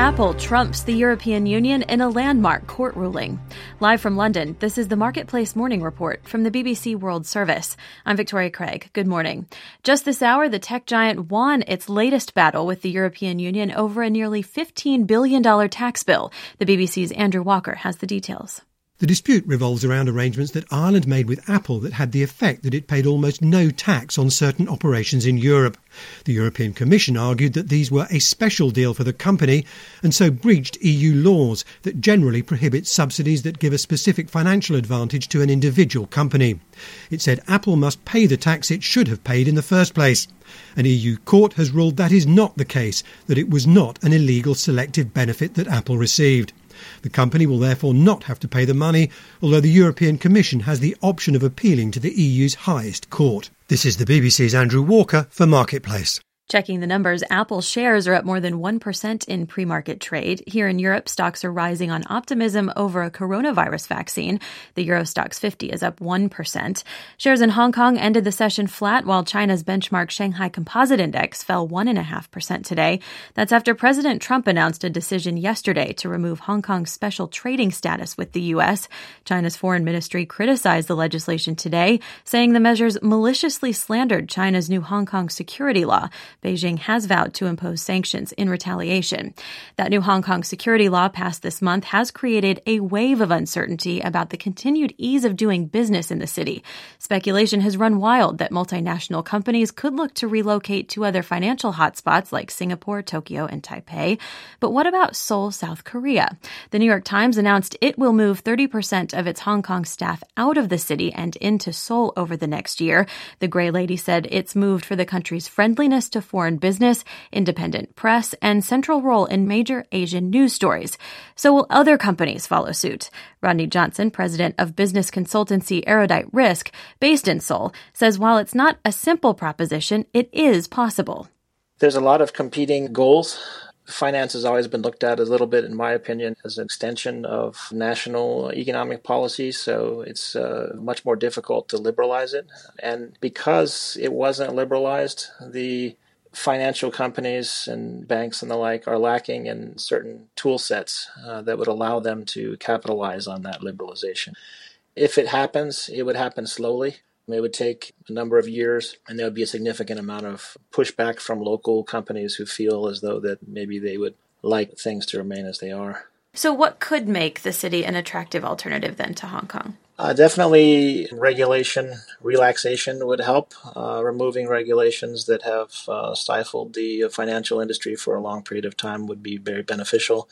Apple trumps the European Union in a landmark court ruling. Live from London, this is the Marketplace Morning Report from the BBC World Service. I'm Victoria Craig. Good morning. Just this hour, the tech giant won its latest battle with the European Union over a nearly $15 billion tax bill. The BBC's Andrew Walker has the details. The dispute revolves around arrangements that Ireland made with Apple that had the effect that it paid almost no tax on certain operations in Europe. The European Commission argued that these were a special deal for the company and so breached EU laws that generally prohibit subsidies that give a specific financial advantage to an individual company. It said Apple must pay the tax it should have paid in the first place. An EU court has ruled that is not the case, that it was not an illegal selective benefit that Apple received. The company will therefore not have to pay the money, although the European Commission has the option of appealing to the EU's highest court. This is the BBC's Andrew Walker for Marketplace. Checking the numbers, Apple shares are up more than 1% in pre-market trade. Here in Europe, stocks are rising on optimism over a coronavirus vaccine. The Euro Stoxx 50 is up 1%. Shares in Hong Kong ended the session flat, while China's benchmark Shanghai Composite Index fell 1.5% today. That's after President Trump announced a decision yesterday to remove Hong Kong's special trading status with the U.S. China's foreign ministry criticized the legislation today, saying the measures maliciously slandered China's new Hong Kong security law. Beijing has vowed to impose sanctions in retaliation. That new Hong Kong security law passed this month has created a wave of uncertainty about the continued ease of doing business in the city. Speculation has run wild that multinational companies could look to relocate to other financial hotspots like Singapore, Tokyo, and Taipei. But what about Seoul, South Korea? The New York Times announced it will move 30% of its Hong Kong staff out of the city and into Seoul over the next year. The Gray Lady said it's moved for the country's friendliness to foreign business, independent press, and central role in major Asian news stories. So will other companies follow suit? Rodney Johnson, president of business consultancy Erudite Risk, based in Seoul, says while it's not a simple proposition, it is possible. There's a lot of competing goals. Finance has always been looked at a little bit, in my opinion, as an extension of national economic policy, so it's much more difficult to liberalize it. And because it wasn't liberalized, the financial companies and banks and the like are lacking in certain tool sets that would allow them to capitalize on that liberalization. If it happens, it would happen slowly. It would take a number of years, and there would be a significant amount of pushback from local companies who feel as though that maybe they would like things to remain as they are. So what could make the city an attractive alternative then to Hong Kong? Definitely regulation relaxation would help. Removing regulations that have stifled the financial industry for a long period of time would be very beneficial.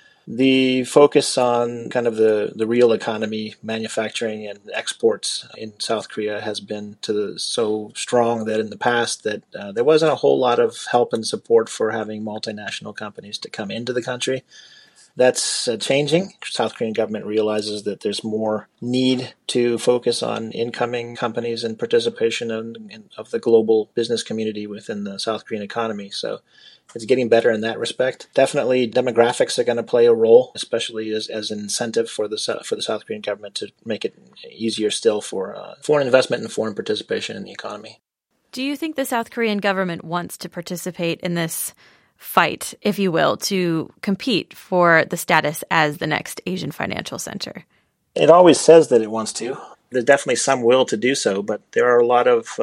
The focus on kind of the real economy, manufacturing and exports in South Korea has been so strong that in the past that there wasn't a whole lot of help and support for having multinational companies to come into the country. That's changing. South Korean government realizes that there's more need to focus on incoming companies and participation of the global business community within the South Korean economy. So it's getting better in that respect. Definitely demographics are going to play a role, especially as an incentive for the South Korean government to make it easier still for foreign investment and foreign participation in the economy. Do you think the South Korean government wants to participate in this fight, if you will, to compete for the status as the next Asian financial center? It always says that it wants to. There's definitely some will to do so, but there are a lot of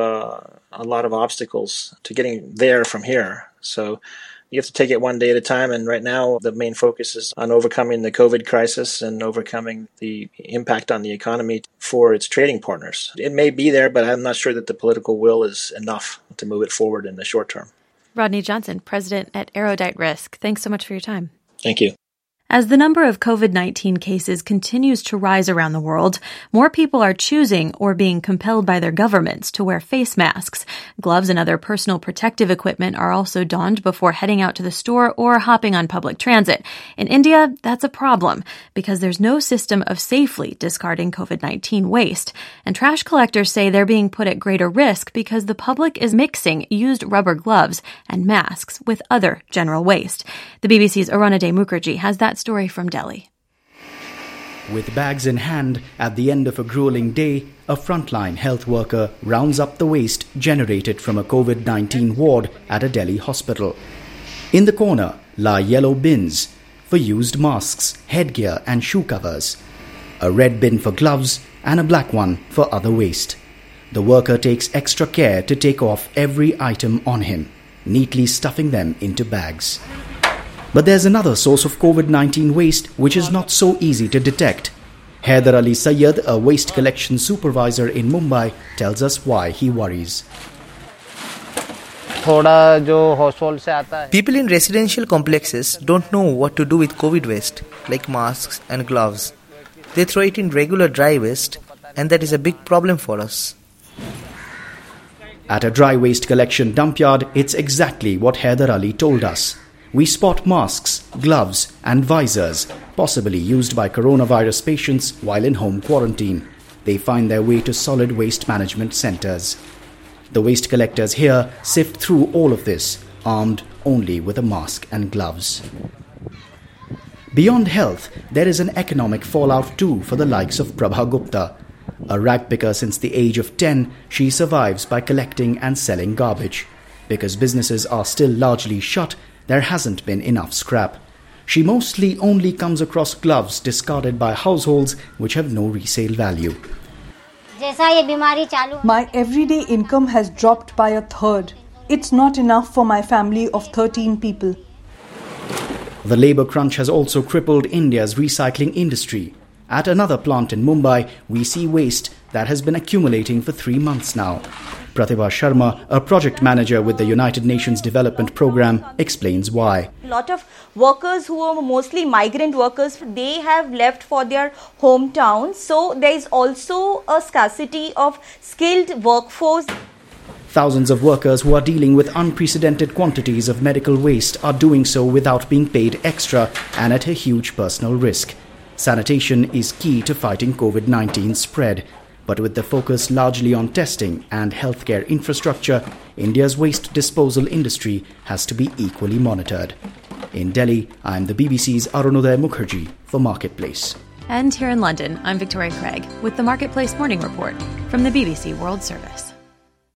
obstacles to getting there from here. So you have to take it one day at a time, and right now the main focus is on overcoming the COVID crisis and overcoming the impact on the economy for its trading partners. It may be there, but I'm not sure that the political will is enough to move it forward in the short term. Rodney Johnson, president at Erudite Risk. Thanks so much for your time. Thank you. As the number of COVID-19 cases continues to rise around the world, more people are choosing or being compelled by their governments to wear face masks. Gloves and other personal protective equipment are also donned before heading out to the store or hopping on public transit. In India, that's a problem because there's no system of safely discarding COVID-19 waste. And trash collectors say they're being put at greater risk because the public is mixing used rubber gloves and masks with other general waste. The BBC's Arunade Mukherjee has that story from Delhi. With bags in hand, at the end of a grueling day, a frontline health worker rounds up the waste generated from a COVID-19 ward at a Delhi hospital. In the corner lie yellow bins, for used masks, headgear and shoe covers, a red bin for gloves and a black one for other waste. The worker takes extra care to take off every item on him, neatly stuffing them into bags. But there's another source of COVID-19 waste which is not so easy to detect. Haider Ali Sayyed, a waste collection supervisor in Mumbai, tells us why he worries. People in residential complexes don't know what to do with COVID waste, like masks and gloves. They throw it in regular dry waste, and that is a big problem for us. At a dry waste collection dump yard, it's exactly what Haider Ali told us. We spot masks, gloves and visors, possibly used by coronavirus patients while in home quarantine. They find their way to solid waste management centres. The waste collectors here sift through all of this, armed only with a mask and gloves. Beyond health, there is an economic fallout too for the likes of Prabha Gupta. A rag picker since the age of 10, she survives by collecting and selling garbage. Because businesses are still largely shut, there hasn't been enough scrap. She mostly only comes across gloves discarded by households which have no resale value. My everyday income has dropped by a third. It's not enough for my family of 13 people. The labour crunch has also crippled India's recycling industry. At another plant in Mumbai, we see waste that has been accumulating for 3 months now. Pratibha Sharma, a project manager with the United Nations Development Programme, explains why. A lot of workers who are mostly migrant workers, they have left for their hometowns. So there is also a scarcity of skilled workforce. Thousands of workers who are dealing with unprecedented quantities of medical waste are doing so without being paid extra and at a huge personal risk. Sanitation is key to fighting COVID-19 spread. But with the focus largely on testing and healthcare infrastructure, India's waste disposal industry has to be equally monitored. In Delhi, I'm the BBC's Arunoday Mukherjee for Marketplace. And here in London, I'm Victoria Craig with the Marketplace Morning Report from the BBC World Service.